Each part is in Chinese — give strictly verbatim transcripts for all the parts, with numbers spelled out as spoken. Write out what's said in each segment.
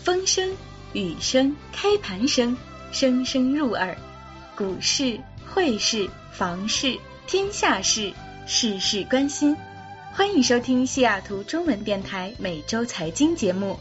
风声、雨声、开盘声，声声入耳。股市、汇市、房市、天下事，事事关心。欢迎收听西雅图中文电台每周财经节目。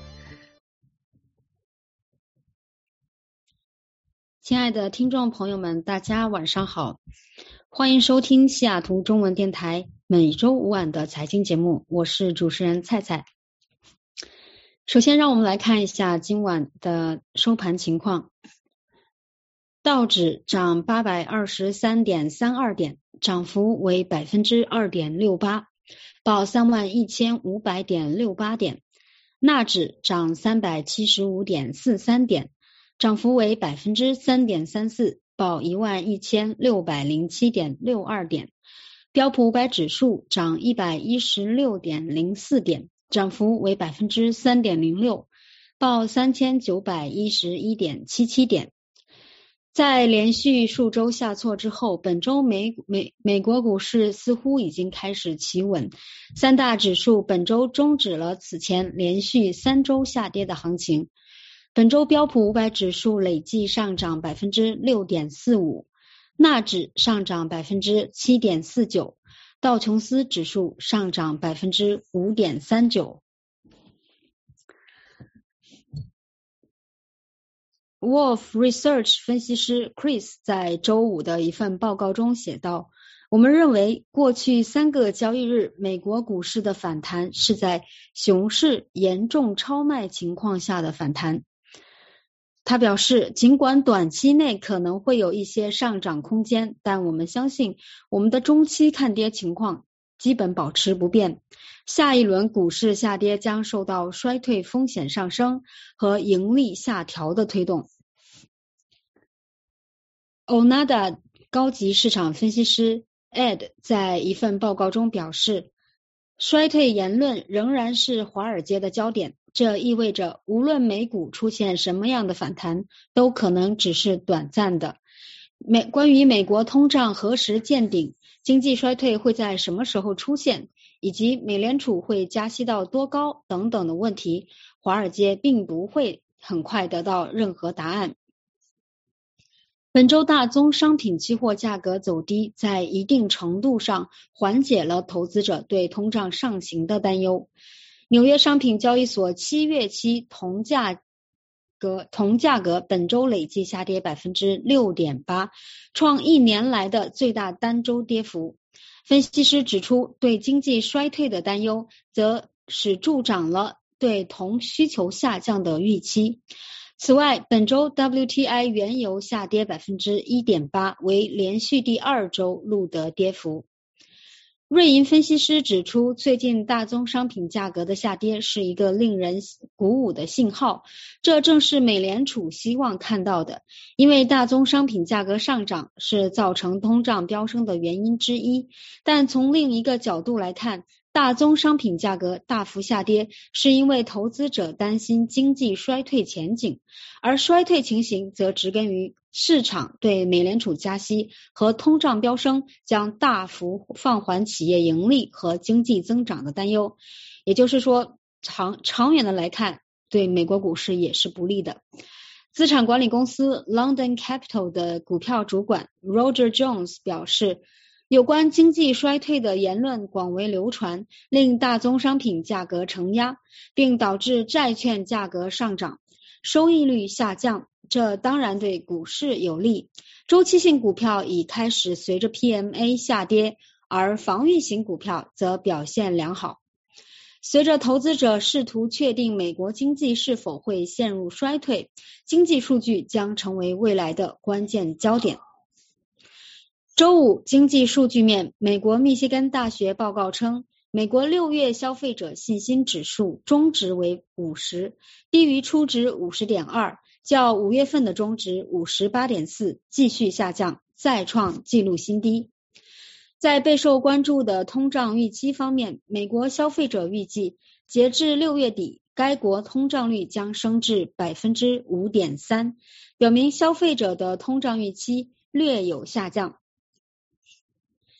亲爱的听众朋友们，大家晚上好，欢迎收听西雅图中文电台每周五晚的财经节目，我是主持人蔡蔡。首先让我们来看一下今晚的收盘情况。道指涨八百二十三点三二点，涨幅为 百分之二点六八， 报三万一千五百点六八点。纳指涨三百七十五点四三点，涨幅为 百分之三点三四， 报一万一千六百零七点六二点。标普五百指数涨一百一十六点零四点，涨幅为 百分之三点零六， 报三千九百一十一点七七点。在连续数周下挫之后，本周美美美国股市似乎已经开始企稳，三大指数本周终止了此前连续三周下跌的行情。本周标普五百指数累计上涨 百分之六点四五， 纳指上涨 百分之七点四九， 道琼斯指数上涨 百分之五点三九。Wolf Research 分析师 Chris 在周五的一份报告中写道，我们认为过去三个交易日美国股市的反弹是在熊市严重超卖情况下的反弹。他表示，尽管短期内可能会有一些上涨空间，但我们相信我们的中期看跌情况基本保持不变。下一轮股市下跌将受到衰退风险上升和盈利下调的推动。Onada 高级市场分析师 Ed 在一份报告中表示，衰退言论仍然是华尔街的焦点，这意味着无论美股出现什么样的反弹，都可能只是短暂的。美关于美国通胀何时见顶，经济衰退会在什么时候出现，以及美联储会加息到多高等等的问题，华尔街并不会很快得到任何答案。本周大宗商品期货价格走低，在一定程度上缓解了投资者对通胀上行的担忧。纽约商品交易所七月期铜价格铜价格本周累计下跌 百分之六点八， 创一年来的最大单周跌幅。分析师指出，对经济衰退的担忧则使助长了对铜需求下降的预期。此外，本周 W T I 原油下跌 百分之一点八， 为连续第二周录得跌幅。瑞银分析师指出，最近大宗商品价格的下跌是一个令人鼓舞的信号，这正是美联储希望看到的，因为大宗商品价格上涨是造成通胀飙升的原因之一。但从另一个角度来看，大宗商品价格大幅下跌是因为投资者担心经济衰退前景，而衰退情形则植根于市场对美联储加息和通胀飙升将大幅放缓企业盈利和经济增长的担忧。也就是说，长长远的来看，对美国股市也是不利的。资产管理公司 London Capital 的股票主管 Roger Jones 表示，有关经济衰退的言论广为流传，令大宗商品价格承压，并导致债券价格上涨，收益率下降，这当然对股市有利。周期性股票已开始随着 P M A 下跌，而防御型股票则表现良好。随着投资者试图确定美国经济是否会陷入衰退，经济数据将成为未来的关键焦点。周五经济数据面，美国密歇根大学报告称，美国六月消费者信心指数中值为五十，低于初值 五十点二， 较五月份的中值 五十八点四 继续下降，再创纪录新低。在备受关注的通胀预期方面，美国消费者预计截至六月底，该国通胀率将升至 百分之五点三， 表明消费者的通胀预期略有下降。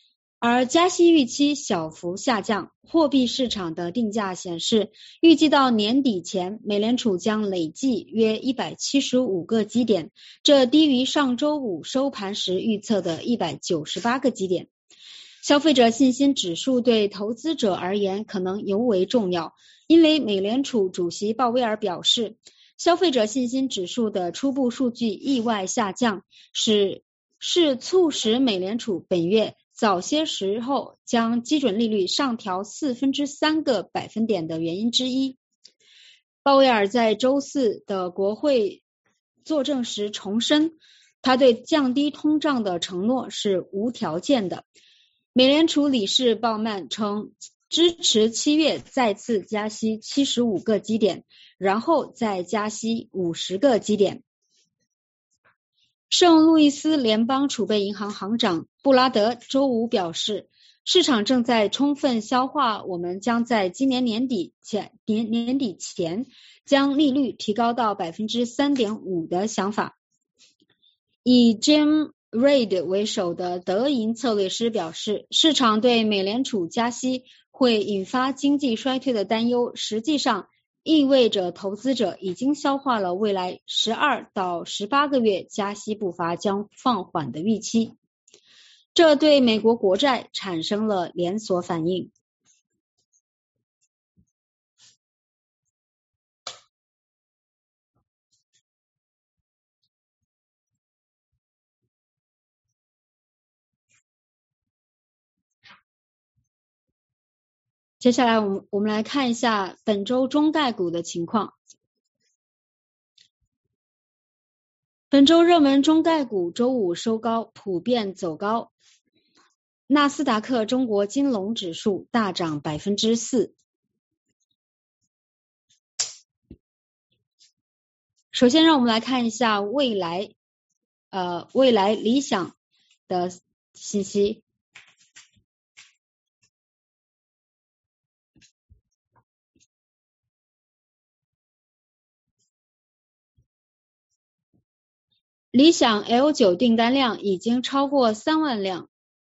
而加息预期小幅下降，货币市场的定价显示，预计到年底前，美联储将累计约一百七十五个基点，这低于上周五收盘时预测的一百九十八个基点。消费者信心指数对投资者而言可能尤为重要，因为美联储主席鲍威尔表示，消费者信心指数的初步数据意外下降，是是促使美联储本月早些时候将基准利率上调四分之三个百分点的原因之一。鲍威尔在周四的国会作证时重申，他对降低通胀的承诺是无条件的。美联储理事鲍曼称，支持七月再次加息七十五个基点，然后再加息五十个基点。圣路易斯联邦储备银行行长布拉德周五表示，市场正在充分消化我们将在今年年底前年年底前将利率提高到 百分之三点五 的想法。以 Jim Reid 为首的德银策略师表示，市场对美联储加息会引发经济衰退的担忧，实际上意味着投资者已经消化了未来十二到十八个月加息步伐将放缓的预期，这对美国国债产生了连锁反应。接下来我们我们来看一下本周中概股的情况。本周热门中概股周五收高，普遍走高。纳斯达克中国金龙指数大涨 百分之四。 首先让我们来看一下未来呃未来理想的信息。理想 L 九 订单量已经超过三万辆。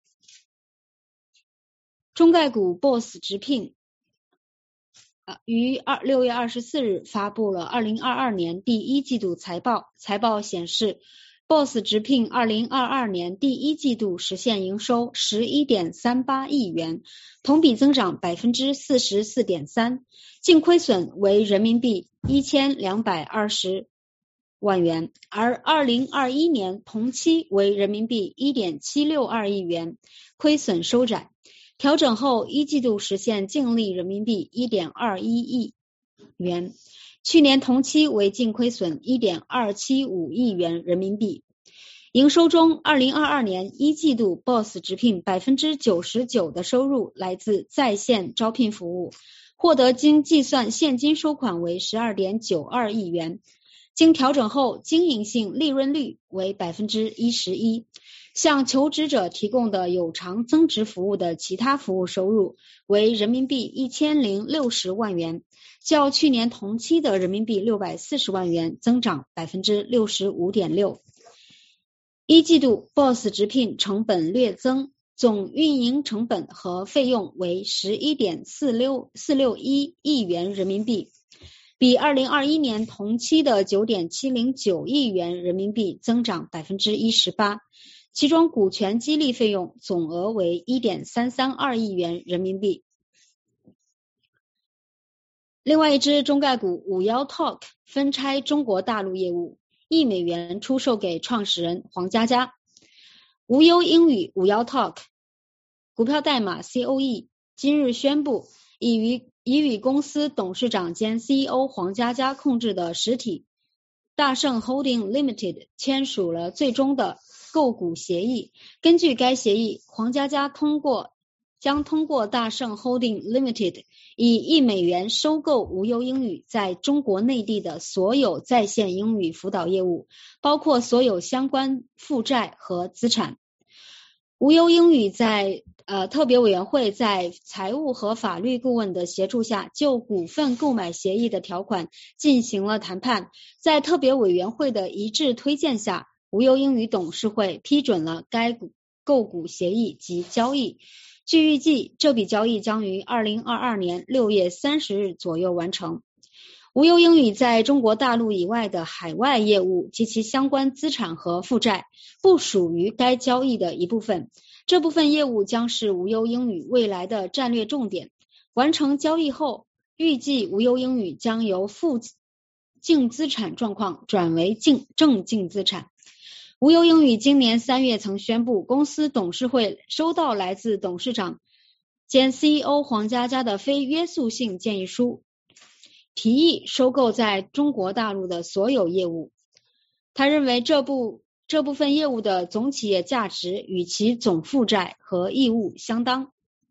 中概股 B O S S 直聘、呃、于六月二十四日发布了二零二二年第一季度财报，财报显示 B O S S 直聘二零二二年第一季度实现营收 十一点三八亿元，同比增长 百分之四十四点三， 净亏损为人民币一千两百二十万元，而二零二一年同期为人民币 一点七六二亿元，亏损收窄。调整后一季度实现净利人民币 一点二一亿元，去年同期为净亏损 一点二七五亿元人民币。营收中二零二二年一季度 B O S S 直聘 百分之九十九 的收入来自在线招聘服务，获得经计算现金收款为 十二点九二亿元，经调整后经营性利润率为 百分之十一。 向求职者提供的有偿增值服务的其他服务收入为人民币一千零六十万元，较去年同期的人民币六百四十万元增长 百分之六十五点六。 一季度 B O S S 直聘成本略增，总运营成本和费用为 十一点四六一亿元人民币，比二零二一年同期的 九点七零九亿元人民币增长 百分之十八， 其中股权激励费用总额为 一点三三二亿元人民币。另外一支中概股五幺 Talk 分拆中国大陆业务，一美元出售给创始人黄家佳。无忧英语五幺 Talk 股票代码 C O E 今日宣布已与已与公司董事长兼 C E O 黄家佳控制的实体大盛 Holding Limited 签署了最终的购股协议。根据该协议，黄家佳通过将通过大盛 Holding Limited 以一美元收购无忧英语在中国内地的所有在线英语辅导业务，包括所有相关负债和资产。无忧英语在呃特别委员会在财务和法律顾问的协助下，就股份购买协议的条款进行了谈判。在特别委员会的一致推荐下，无忧英语董事会批准了该股购股协议及交易。据预计，这笔交易将于二零二二年六月三十日左右完成。无忧英语在中国大陆以外的海外业务及其相关资产和负债不属于该交易的一部分，这部分业务将是无忧英语未来的战略重点。完成交易后，预计无忧英语将由负净资产状况转为净正净资产。无忧英语今年三月曾宣布，公司董事会收到来自董事长兼 C E O 黄家佳的非约束性建议书，提议收购在中国大陆的所有业务。他认为这部这部分业务的总企业价值与其总负债和义务相当。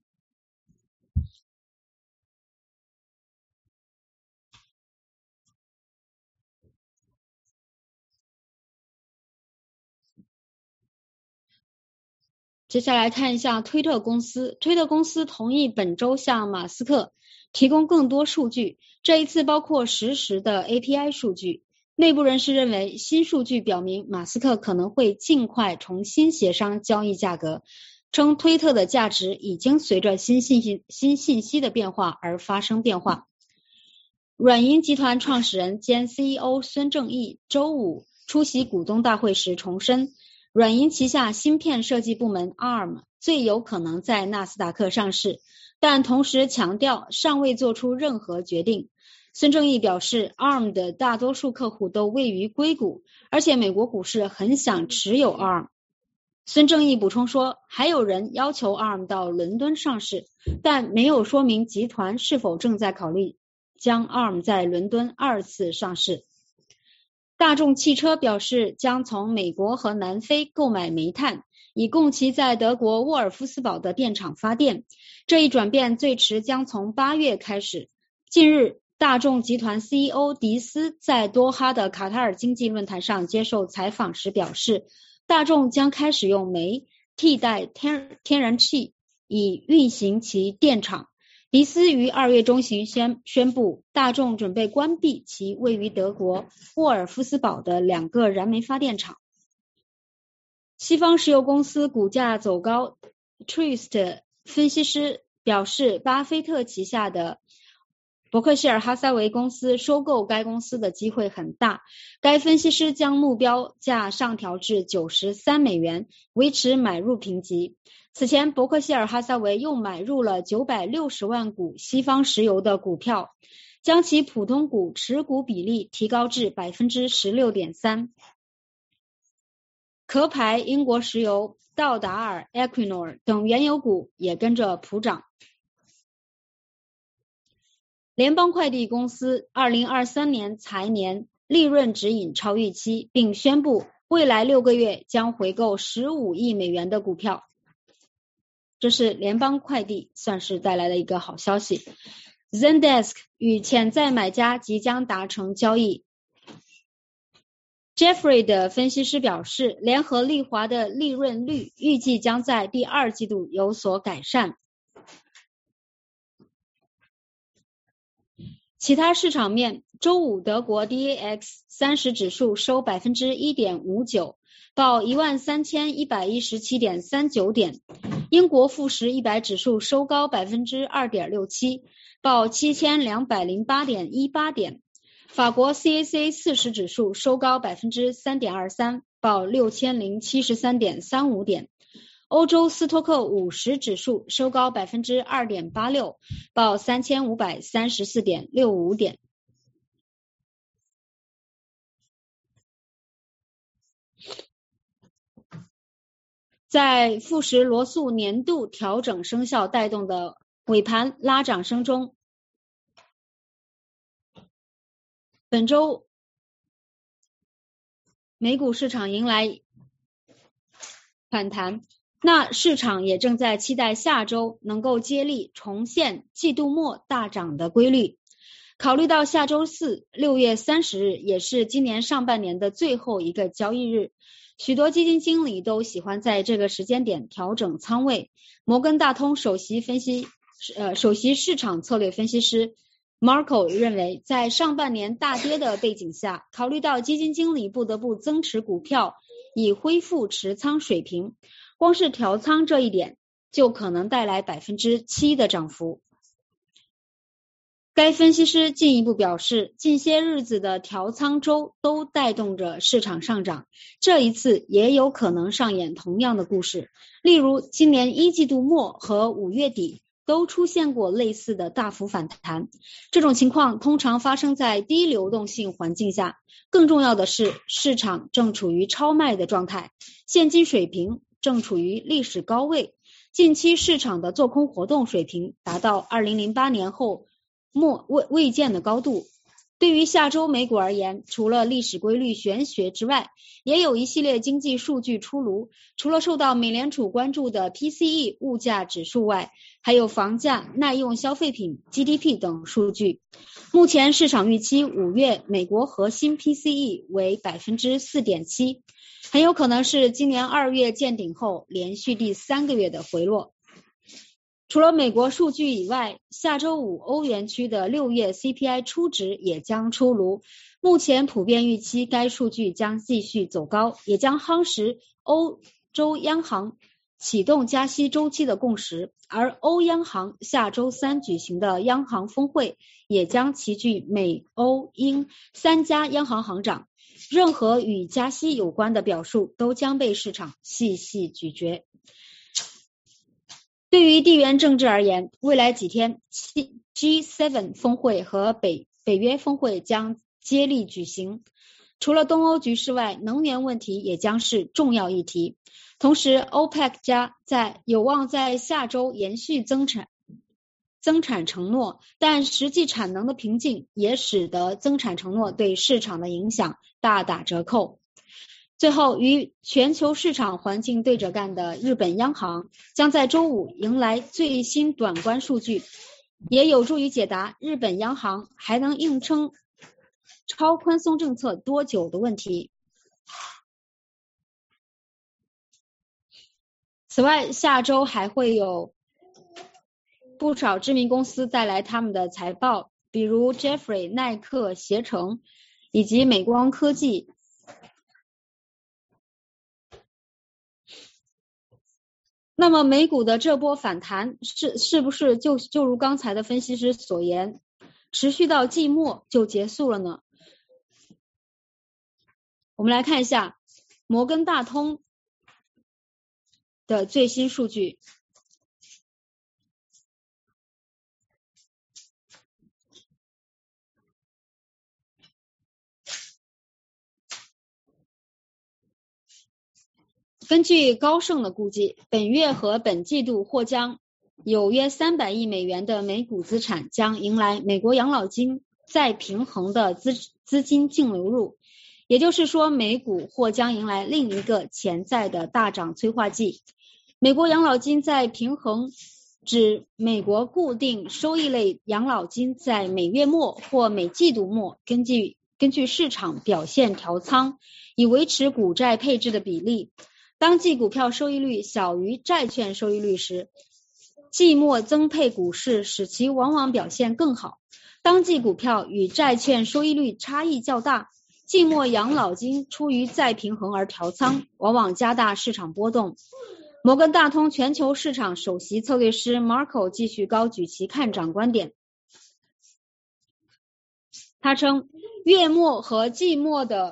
接下来看一下推特公司。推特公司同意本周向马斯克提供更多数据，这一次包括实时的 A P I 数据。内部人士认为，新数据表明马斯克可能会尽快重新协商交易价格，称推特的价值已经随着新信息新信息的变化而发生变化。软银集团创始人兼 C E O 孙正义周五出席股东大会时重申，软银旗下芯片设计部门 A R M 最有可能在纳斯达克上市，但同时强调尚未做出任何决定。孙正义表示 A R M 的大多数客户都位于硅谷，而且美国股市很想持有 A R M。 孙正义补充说，还有人要求 A R M 到伦敦上市，但没有说明集团是否正在考虑将 A R M 在伦敦二次上市。大众汽车表示将从美国和南非购买煤炭，以供其在德国沃尔夫斯堡的电厂发电。这一转变最迟将从八月开始。近日，大众集团 C E O 迪斯在多哈的卡塔尔经济论坛上接受采访时表示，大众将开始用煤替代天天然气以运行其电厂。迪斯于二月中旬宣宣布，大众准备关闭其位于德国沃尔夫斯堡的两个燃煤发电厂。西方石油公司股价走高 ，Truist 分析师表示，巴菲特旗下的伯克希尔哈撒韦公司收购该公司的机会很大。该分析师将目标价上调至九十三美元，维持买入评级。此前，伯克希尔哈撒韦又买入了九百六十万股西方石油的股票，将其普通股持股比例提高至 百分之十六点三。壳牌、英国石油、道达尔、Equinor 等原油股也跟着普涨。联邦快递公司二零二三年财年利润指引超预期，并宣布未来六个月将回购十五亿美元的股票。这是联邦快递算是带来的一个好消息。Zendesk 与潜在买家即将达成交易。Jeffrey 的分析师表示，联合利华的利润率预计将在第二季度有所改善。其他市场面，周五德国 D A X 三十 指数收 百分之一点五九， 报 一万三千一百一十七点三九 点。英国富时一百指数收高 百分之二点六七， 报 七千两百零八点一八 点。法国 C A C 四十 指数收高 百分之三点二三， 报 六千零七十三点三五 点。欧洲斯托克五十指数收高 百分之二点八六， 报 三千五百三十四点六五 点。在富时罗素年度调整生效带动的尾盘拉涨声中，本周美股市场迎来反弹，那市场也正在期待下周能够接力重现季度末大涨的规律。考虑到下周四六月三十日也是今年上半年的最后一个交易日，许多基金经理都喜欢在这个时间点调整仓位。摩根大通首席分析呃首席市场策略分析师 Marco 认为，在上半年大跌的背景下，考虑到基金经理不得不增持股票以恢复持仓水平， 光是调仓这一点就可能带来 百分之七 的涨幅。该分析师进一步表示，近些日子的调仓周都带动着市场上涨，这一次也有可能上演同样的故事。例如，今年一季度末和五月底都出现过类似的大幅反弹，这种情况通常发生在低流动性环境下。更重要的是，市场正处于超卖的状态，现金水平正处于历史高位，近期市场的做空活动水平达到二零零八年后末未未见的高度。对于下周美股而言，除了历史规律玄学之外，也有一系列经济数据出炉。除了受到美联储关注的 P C E 物价指数外，还有房价、耐用消费品 G D P 等数据。目前市场预期五月美国核心 P C E 为 百分之四点七， 很有可能是今年二月见顶后连续第三个月的回落。除了美国数据以外，下周五欧元区的六月 C P I 初值也将出炉，目前普遍预期该数据将继续走高，也将夯实欧洲央行启动加息周期的共识。而欧央行下周三举行的央行峰会也将齐聚美欧英三家央行行长，任何与加息有关的表述都将被市场细细咀嚼。对于地缘政治而言，未来几天 G 七 峰会和北北约峰会将接力举行。除了东欧局势外，能源问题也将是重要议题。同时 OPEC 加在有望在下周延续增产增产承诺，但实际产能的瓶颈也使得增产承诺对市场的影响大打折扣。最后，与全球市场环境对着干的日本央行将在周五迎来最新短观数据，也有助于解答日本央行还能硬撑超宽松政策多久的问题。此外，下周还会有不少知名公司带来他们的财报，比如 Jeffrey、耐克、携程以及美光科技。那么美股的这波反弹是是不是就就如刚才的分析师所言，持续到季末就结束了呢？我们来看一下摩根大通的最新数据。根据高盛的估计，本月和本季度或将有约三百亿美元的美股资产将迎来美国养老金再平衡的资资金净流入，也就是说美股或将迎来另一个潜在的大涨催化剂。美国养老金再平衡指美国固定收益类养老金在每月末或每季度末根据根据市场表现调仓，以维持股债配置的比例。当季股票收益率小于债券收益率时，季末增配股市使其往往表现更好。当季股票与债券收益率差异较大，季末养老金出于再平衡而调仓，往往加大市场波动。摩根大通全球市场首席策略师 Marco 继续高举其看涨观点。他称，月末和季末的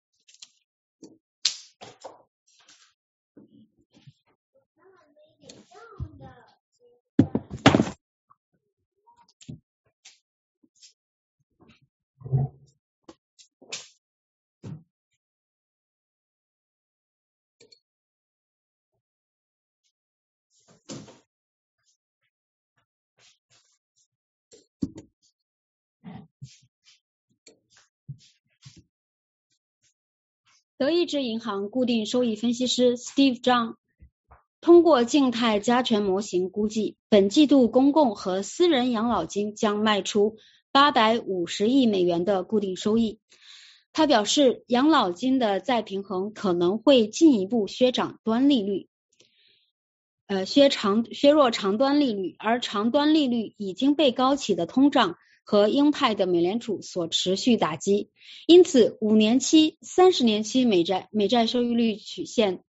德意志银行固定收益分析师 Steve Zhang 通过静态加权模型估计，本季度公共和私人养老金将卖出八百五十亿美元的固定收益。他表示，养老金的再平衡可能会进一步削长端利率，呃削长削弱长端利率，而长端利率已经被高企的通胀和鹰派的美联储所持续打击，因此五年期、三十年期美债美债收益率曲线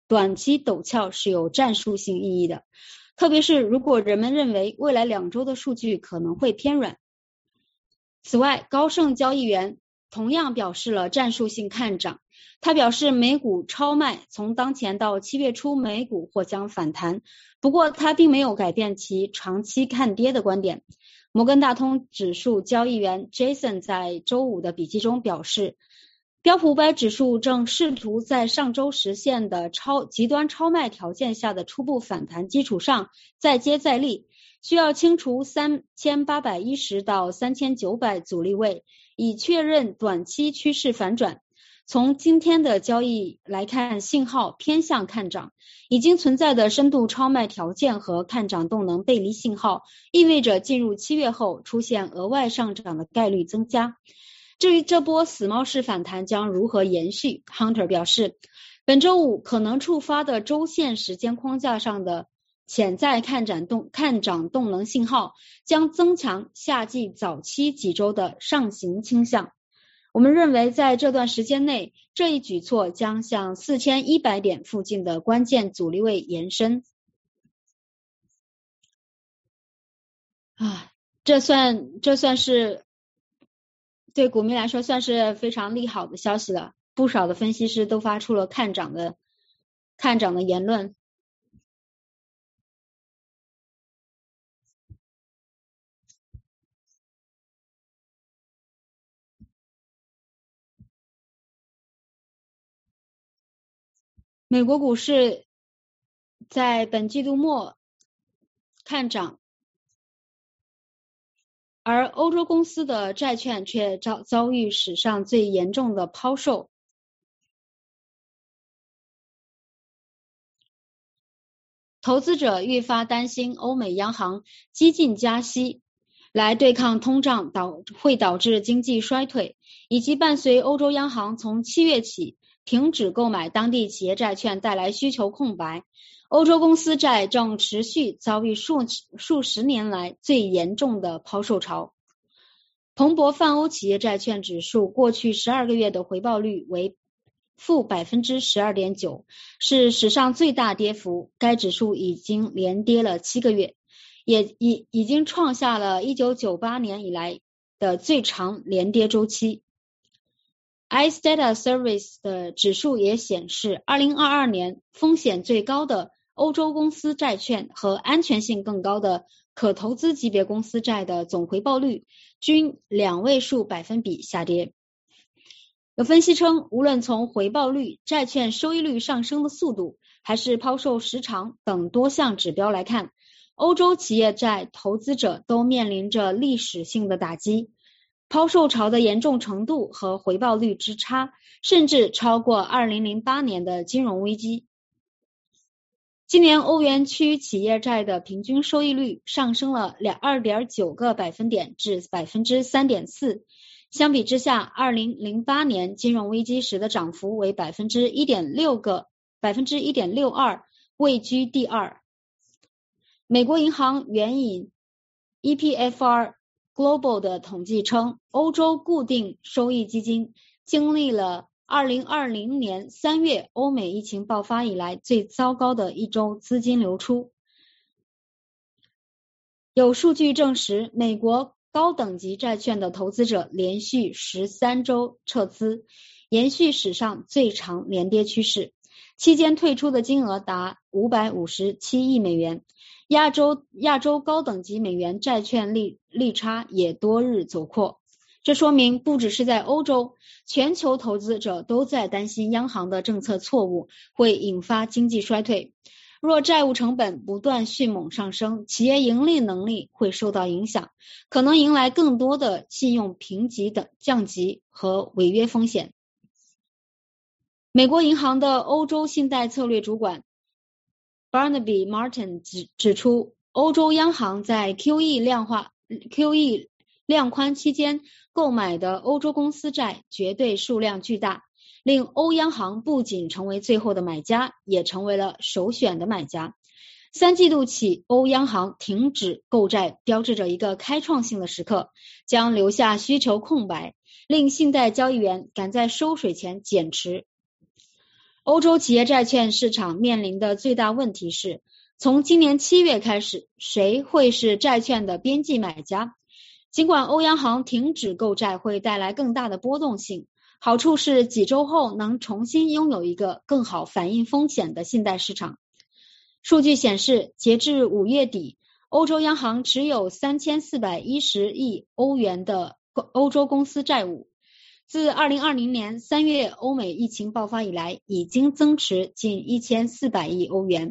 短期陡峭是有战术性意义的，特别是如果人们认为未来两周的数据可能会偏软。此外，高盛交易员同样表示了战术性看涨，他表示美股超卖，从当前到七月初美股或将反弹，不过他并没有改变其长期看跌的观点。摩根大通指数交易员 Jason 在周五的笔记中表示，标普五百指数正试图在上周实现的超极端超卖条件下的初步反弹基础上再接再厉，需要清除三千八百一十到三千九百阻力位，以确认短期趋势反转。从今天的交易来看，信号偏向看涨，已经存在的深度超卖条件和看涨动能背离信号，意味着进入七月后出现额外上涨的概率增加。至于这波死猫式反弹将如何延续， Hunter 表示，本周五可能触发的周线时间框架上的潜在看涨动看涨动能信号将增强夏季早期几周的上行倾向。我们认为在这段时间内，这一举措将向四千一百点附近的关键阻力位延伸。啊，这算这算是对股民来说算是非常利好的消息了，不少的分析师都发出了看涨的看涨的言论。美国股市在本季度末看涨，而欧洲公司的债券却遭遭遇史上最严重的抛售。投资者愈发担心欧美央行激进加息来对抗通胀导会导致经济衰退，以及伴随欧洲央行从七月起停止购买当地企业债券带来需求空白。欧洲公司债正持续遭遇数数十年来最严重的抛售潮。彭博泛欧企业债券指数过去十二个月的回报率为负 百分之十二点九， 是史上最大跌幅，该指数已经连跌了七个月，也已已经创下了一九九八年以来的最长连跌周期。I C E Data Service 的指数也显示，二零二二年风险最高的欧洲公司债券和安全性更高的可投资级别公司债的总回报率均两位数百分比下跌。有分析称，无论从回报率、债券收益率上升的速度，还是抛售时长等多项指标来看，欧洲企业债投资者都面临着历史性的打击。抛售潮的严重程度和回报率之差，甚至超过二零零八年的金融危机。今年欧元区企业债的平均收益率上升了 二点九 个百分点至 百分之三点四， 相比之下二零零八年金融危机时的涨幅为 百分之一点六 个 百分之一点六二， 位居第二。美国银行援引 E P F R Global 的统计称，欧洲固定收益基金经历了二零二零年三月欧美疫情爆发以来最糟糕的一周资金流出。有数据证实，美国高等级债券的投资者连续十三周撤资，延续史上最长连跌趋势，期间退出的金额达五百五十七亿美元。亚洲亚洲高等级美元债券利利差也多日走扩，这说明不只是在欧洲，全球投资者都在担心央行的政策错误会引发经济衰退。若债务成本不断迅猛上升，企业盈利能力会受到影响，可能迎来更多的信用评级的降级和违约风险。美国银行的欧洲信贷策略主管Barnaby Martin 指指出，欧洲央行在 Q E 量化 Q E 量宽期间购买的欧洲公司债绝对数量巨大，令欧央行不仅成为最后的买家，也成为了首选的买家。三季度起，欧央行停止购债，标志着一个开创性的时刻，将留下需求空白，令信贷交易员赶在收水前减持。 欧洲企业债券市场面临的最大问题是，从今年七月开始，谁会是债券的边际买家？尽管欧央行停止购债会带来更大的波动性，好处是几周后能重新拥有一个更好反映风险的信贷市场。数据显示，截至五月底，欧洲央行持有三千四百一十亿欧元的欧洲公司债务。自二零二零年三月欧美疫情爆发以来，已经增持近一千四百亿欧元。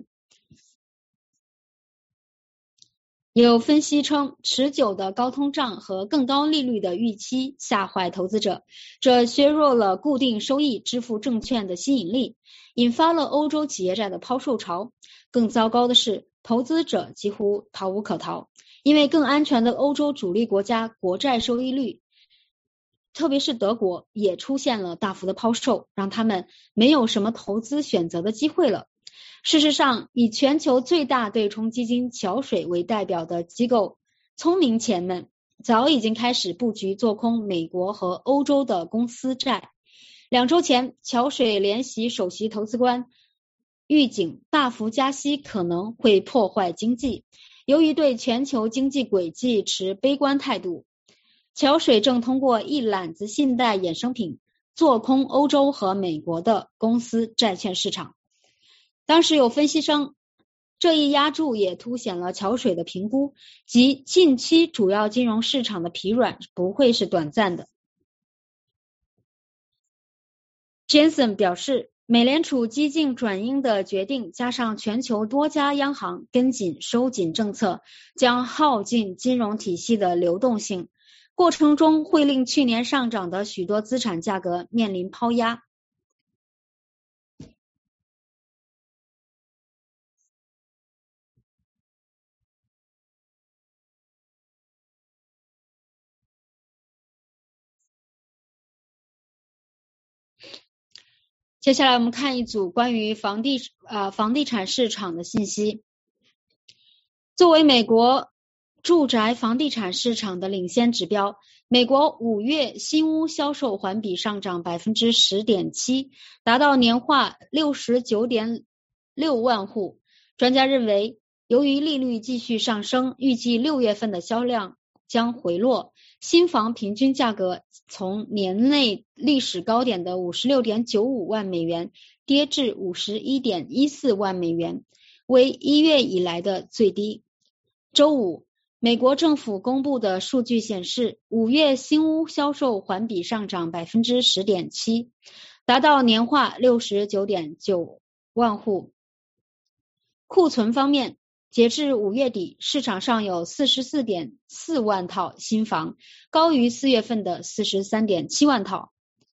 有分析称，持久的高通胀和更高利率的预期吓坏投资者，这削弱了固定收益支付证券的吸引力，引发了欧洲企业债的抛售潮。更糟糕的是，投资者几乎逃无可逃，因为更安全的欧洲主力国家国债收益率，特别是德国，也出现了大幅的抛售，让他们没有什么投资选择的机会了。事实上，以全球最大对冲基金桥水为代表的机构聪明钱们早已经开始布局做空美国和欧洲的公司债。两周前，桥水联席首席投资官预警大幅加息可能会破坏经济。由于对全球经济轨迹持悲观态度，桥水正通过一揽子信贷衍生品做空欧洲和美国的公司债券市场。当时有分析称，这一压注也凸显了桥水的评估，即近期主要金融市场的疲软不会是短暂的。Jensen 表示，美联储激进转鹰的决定，加上全球多家央行跟紧收紧政策，将耗尽金融体系的流动性，过程中会令去年上涨的许多资产价格面临抛压。接下来我们看一组关于房地呃房地产市场的信息。作为美国住宅房地产市场的领先指标，美国五月新屋销售环比上涨 百分之十点七， 达到年化 六十九点六万户。专家认为，由于利率继续上升，预计六月份的销量将回落，新房平均价格从年内历史高点的 五十六点九五万美元跌至 五十一点一四万美元，为一月以来的最低。周五，美国政府公布的数据显示，五月新屋销售环比上涨 百分之十点七， 达到年化 六十九点九万户。库存方面，截至五月底，市场上有 四十四点四万套新房，高于四月份的 四十三点七万套。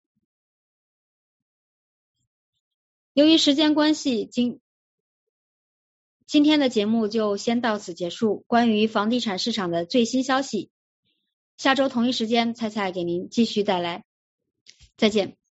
由于时间关系，今今天的节目就先到此结束。关于房地产市场的最新消息，下周同一时间菜菜给您继续带来。再见。